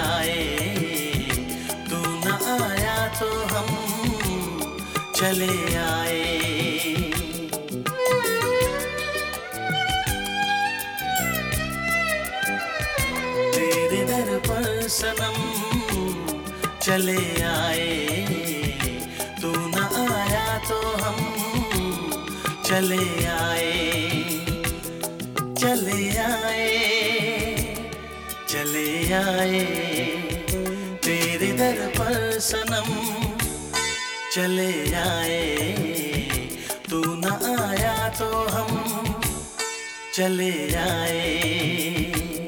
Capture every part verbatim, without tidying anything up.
आए, तू न आया तो हम चले आए। तेरे दर पर सनम चले आए, तू न आया तो हम चले आए, चले आए, चले आए। तेरे दर पर सनम चले आए, तू न आया तो हम चले आए।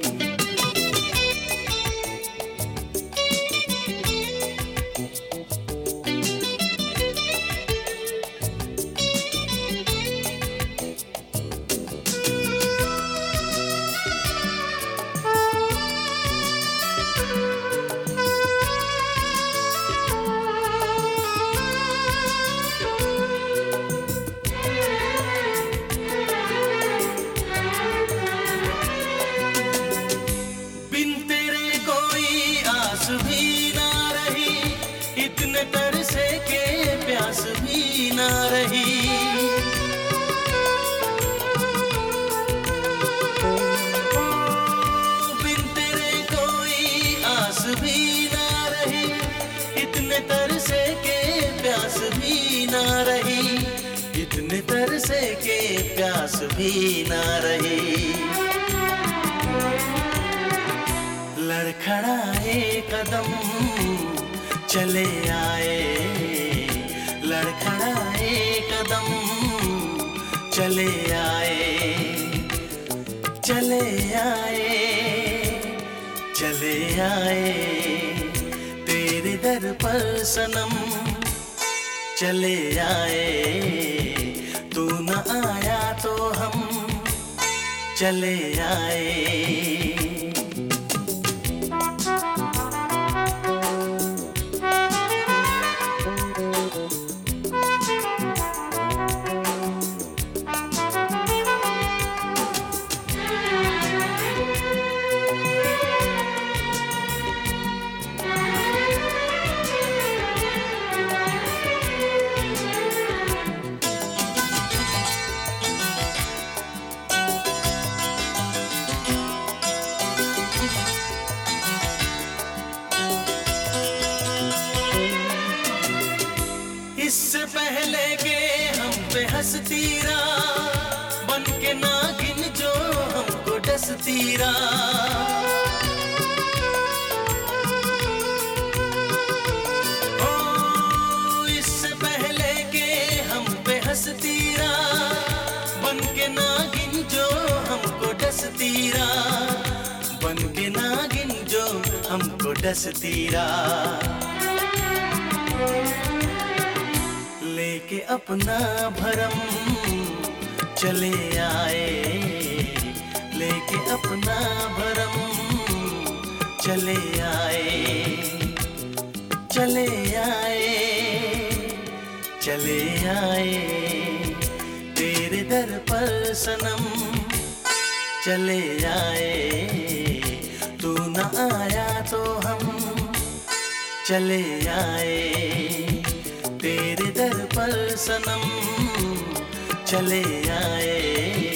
भी ना रही, इतने तरसे के प्यास भी ना रही। बिन तेरे कोई आस भी ना रही, इतने तरसे के प्यास भी ना रही, इतने तरसे के प्यास भी ना रही। लड़खड़ाए कदम चले आए, लड़खड़ाए कदम चले आए, चले आए, चले आए। तेरे दर पर सनम चले आए, तू न आया तो हम चले आए। इससे पहले के हम पे हंसती रहा, बन के नागिन जो हमको डसती रहा। ओ इससे पहले के हम पे हंसती रहा, बन के नागिन जो हमको डसती रहा, बन के नागिन जो हमको डसती रहा। लेके अपना भरम चले आए, लेके अपना भरम चले आए, चले आए, चले आए। तेरे दर पर सनम चले आए, तू न आया तो हम चले आए। तेरे दर पर सनम चले आए।